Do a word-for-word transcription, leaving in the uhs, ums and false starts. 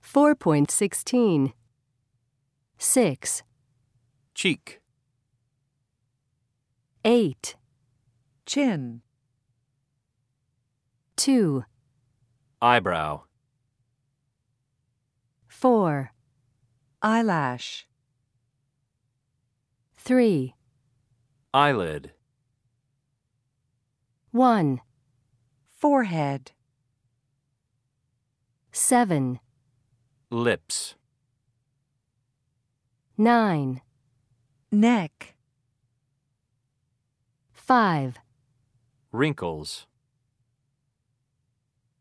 four point one six. six. Cheek. eight. Chin. two. Eyebrow. four. Eyelash. three. Eyelid. one. Forehead. seven. Lips. nine. Neck. five. Wrinkles.